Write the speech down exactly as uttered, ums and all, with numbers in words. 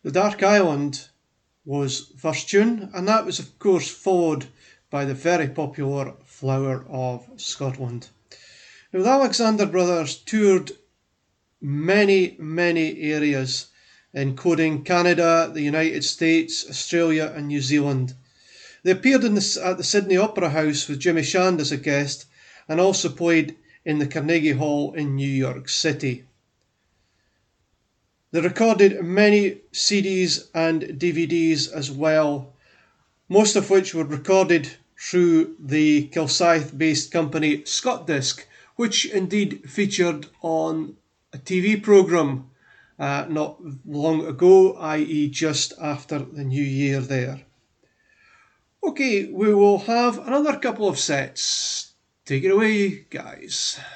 The Dark Island was first tune, and that was of course followed by the very popular Flower of Scotland. Now the Alexander Brothers toured many, many areas, including Canada, the United States, Australia and New Zealand. They appeared in the, at the Sydney Opera House with Jimmy Shand as a guest, and also played in the Carnegie Hall in New York City. They recorded many C Ds and D V Ds as well, most of which were recorded through the Kilsyth based company Scott Disc, which indeed featured on a T V programme uh, not long ago, that is just after the new year there. Okay, we will have another couple of sets. Take it away, guys.